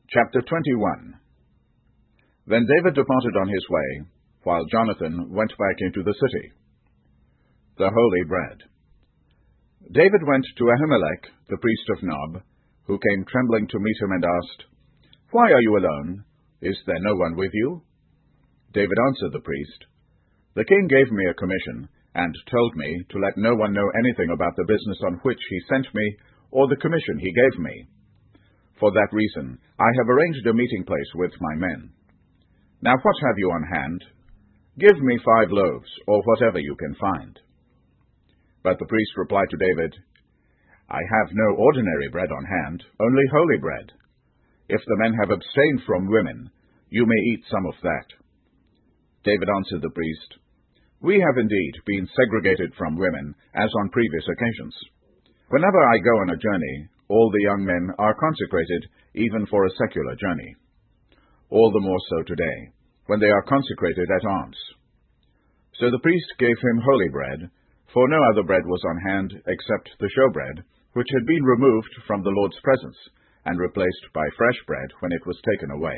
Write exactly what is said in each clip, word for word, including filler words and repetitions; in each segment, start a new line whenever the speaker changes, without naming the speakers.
Chapter twenty-one. Then David departed on his way, while Jonathan went back into the city. The Holy Bread. David went to Ahimelech, the priest of Nob, who came trembling to meet him and asked, "Why are you alone? Is there no one with you?" David answered the priest, "The king gave me a commission, and told me to let no one know anything about the business on which he sent me, or the commission he gave me. For that reason, I have arranged a meeting place with my men. Now what have you on hand? Give me five loaves, or whatever you can find." But the priest replied to David, "I have no ordinary bread on hand, only holy bread. If the men have abstained from women, you may eat some of that." David answered the priest, "We have indeed been segregated from women, as on previous occasions. Whenever I go on a journey, all the young men are consecrated, even for a secular journey. All the more so today, when they are consecrated at arms." So the priest gave him holy bread, for no other bread was on hand except the showbread, which had been removed from the Lord's presence, and replaced by fresh bread when it was taken away.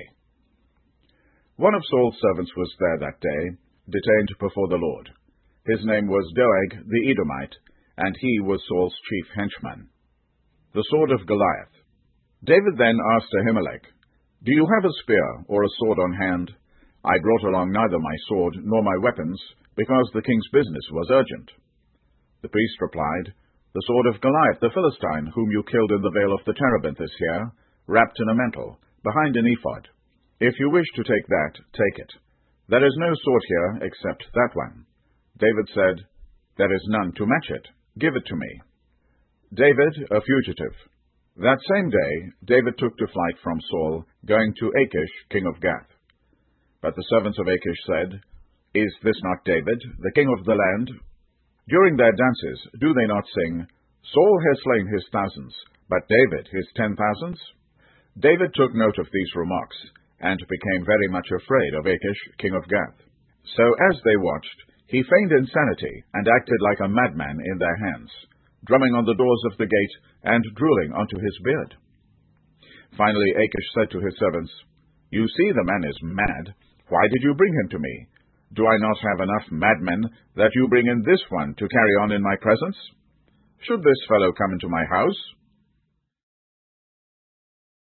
One of Saul's servants was there that day, detained before the Lord. His name was Doeg the Edomite, and he was Saul's chief henchman. The sword of Goliath. David then asked Ahimelech, "Do you have a spear or a sword on hand?" "I brought along neither my sword nor my weapons, because the king's business was urgent." The priest replied, "The sword of Goliath the Philistine, whom you killed in the vale of the Terebinth, is here, wrapped in a mantle, behind an ephod. If you wish to take that, take it. There is no sword here except that one." David said, "There is none to match it. Give it to me." David, a fugitive. That same day, David took to flight from Saul, going to Achish, king of Gath. But the servants of Achish said, "Is this not David, the king of the land?" During their dances, do they not sing, "Saul has slain his thousands, but David his ten thousands?" David took note of these remarks, and became very much afraid of Achish, king of Gath. So as they watched, he feigned insanity, and acted like a madman in their hands, drumming on the doors of the gate, and drooling onto his beard. Finally Achish said to his servants, "You see the man is mad. Why did you bring him to me? Do I not have enough madmen, that you bring in this one to carry on in my presence? Should this fellow come into my house?